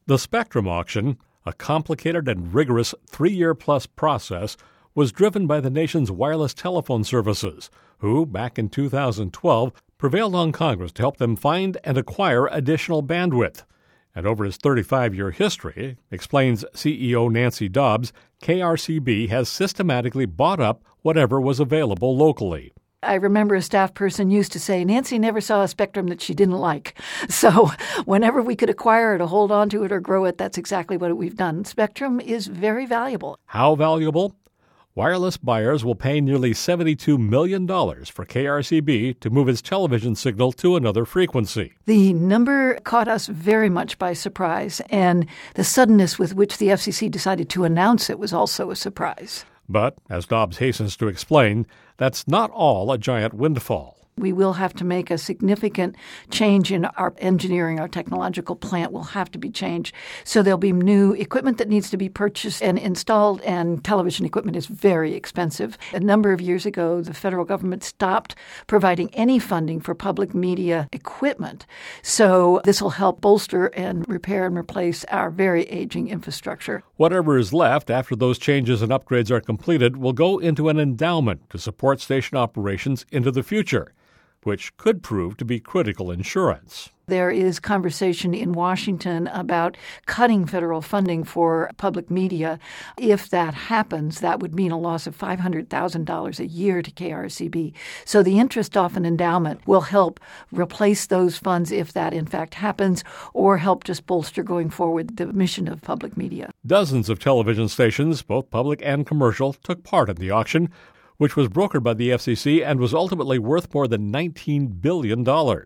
The Spectrum auction, a complicated and rigorous 3-year-plus process, was driven by the nation's wireless telephone services, who, back in 2012, prevailed on Congress to help them find and acquire additional bandwidth. And over its 35-year history, explains CEO Nancy Dobbs, KRCB has systematically bought up whatever was available locally. I remember a staff person used to say, Nancy never saw a spectrum that she didn't like. So whenever we could acquire it or hold on to it or grow it, that's exactly what we've done. Spectrum is very valuable. How valuable? Wireless buyers will pay nearly $72 million for KRCB to move its television signal to another frequency. The number caught us very much by surprise, and the suddenness with which the FCC decided to announce it was also a surprise. But, as Dobbs hastens to explain, that's not all a giant windfall. We will have to make a significant change in our engineering. Our technological plant will have to be changed. So there'll be new equipment that needs to be purchased and installed, and television equipment is very expensive. A number of years ago, the federal government stopped providing any funding for public media equipment. So this will help bolster and repair and replace our very aging infrastructure. Whatever is left after those changes and upgrades are completed will go into an endowment to support station operations into the future, which could prove to be critical insurance. There is conversation in Washington about cutting federal funding for public media. If that happens, that would mean a loss of $500,000 a year to KRCB. So the interest off an endowment will help replace those funds if that in fact happens, or help just bolster going forward the mission of public media. Dozens of television stations, both public and commercial, took part in the auction, which was brokered by the FCC and was ultimately worth more than $19 billion.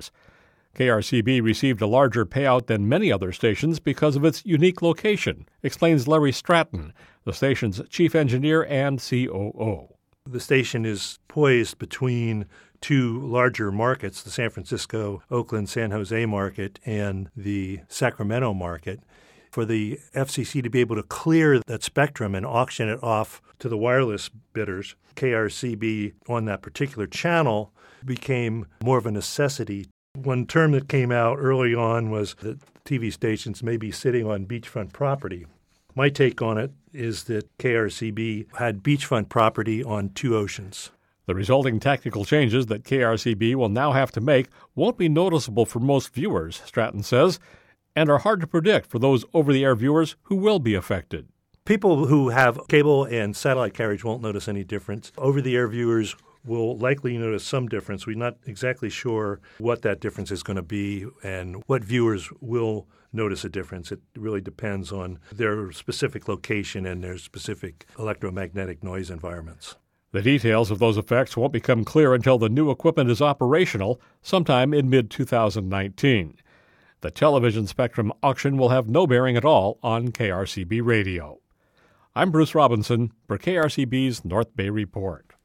KRCB received a larger payout than many other stations because of its unique location, explains Larry Stratton, the station's chief engineer and COO. The station is poised between two larger markets, the San Francisco, Oakland, San Jose market and the Sacramento market. For the FCC to be able to clear that spectrum and auction it off to the wireless bidders, KRCB on that particular channel became more of a necessity. One term that came out early on was that TV stations may be sitting on beachfront property. My take on it is that KRCB had beachfront property on two oceans. The resulting technical changes that KRCB will now have to make won't be noticeable for most viewers, Stratton says, and are hard to predict for those over-the-air viewers who will be affected. People who have cable and satellite carriage won't notice any difference. Over-the-air viewers will likely notice some difference. We're not exactly sure what that difference is going to be and what viewers will notice a difference. It really depends on their specific location and their specific electromagnetic noise environments. The details of those effects won't become clear until the new equipment is operational sometime in mid-2019. The television spectrum auction will have no bearing at all on KRCB Radio. I'm Bruce Robinson for KRCB's North Bay Report.